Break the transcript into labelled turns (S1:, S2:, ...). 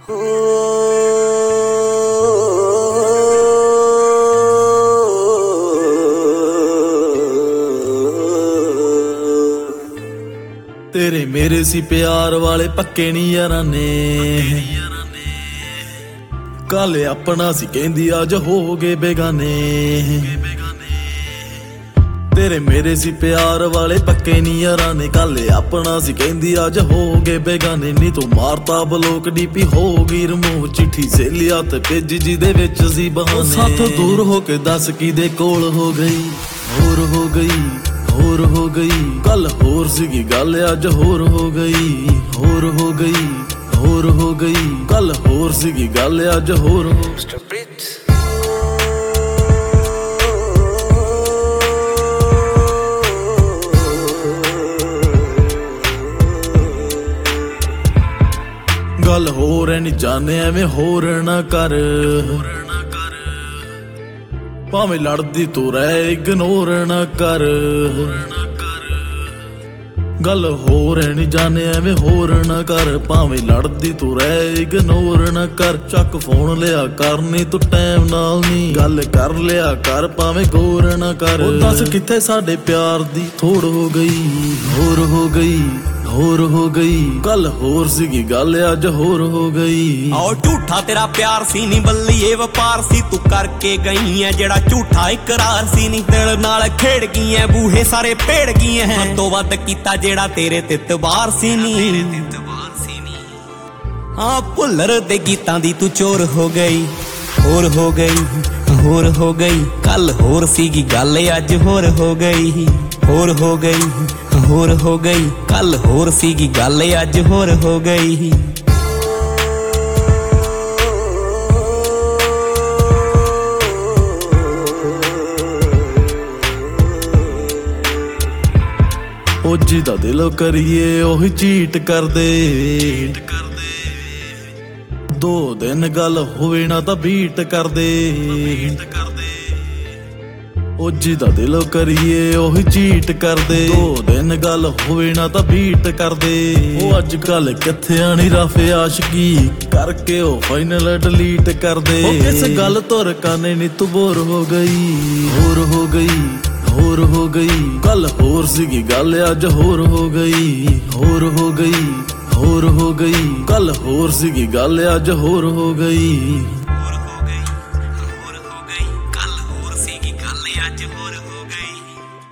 S1: तेरे मेरे सी प्यार वाले पक्के नी यारां ने कल अपना सी कहंदी अज हो गए बेगाने। तेरे मेरे सी प्यार वाले पक्के नी यारां ने कल अपना सी कहंदी अज हो गए बेगाने। नी तू मारता बलोक डीपी हो गई रिमूव चिट्ठी से लिया ते भेज जी दे विच सी बहाने। साथों दूर हो के दस की दे कोल हो गई होर हो गई होर हो गई। कल होर सीगी गल अज होर हो गई होर हो गई होर हो गई। कल होर सीगी गल अज होर हो गल होर है नी जाने एवें होर ना कर। भावें लड़दी तू रह इग्नोर ना कर। गल होर है नी जाने एवें होर ना कर। भावें लड़दी तू रह इग्नोर ना कर। चक फोन लिया कर नी तू टाइम नाल नी गल कर लिया कर भावें गौर ना कर। दस किथे साडे प्यार दी थोड़ हो गई होर हो गई होर हो गई। कल होर सीगी गल अज होर हो गई।
S2: आओ झूठा तेरा प्यार सी नी बल्लीए वपार सी तू करके गई है जेड़ा झूठा इकरार सी नी। दिल नाल खेड़ गई है बूहे सारे पेड़ गई है तो वध कीता जेड़ा तेरे ते तबार सी नी। हाँ भुल्लर दे गीतां दी तू चोर हो गई होर हो गई होर हो गई। कल होर सीगी गल अज होर हो गई होर हो गई होर हो गई। कल होर सीगी गल अज होर हो गई।
S1: ओ जिदा दिलों करिए ओही चीट कर दे। दो दिन गल होवे ना तां बीट कर दे। ओ जिदा दिलों करिए ओही चीट कर दे। दो दिन गल होवे ना तां बीट कर दे। ओ अज कल किथे आनी राफे आशिकी करके ओ फाइनल डिलीट कर दे। ओ किस गल तुर काने नी तू बोर हो गई होर हो गई होर हो गई। कल होर सीगी गल अज होर हो गई होर हो गई होर हो गई। कल होर सीगी गल अज होर हो गई।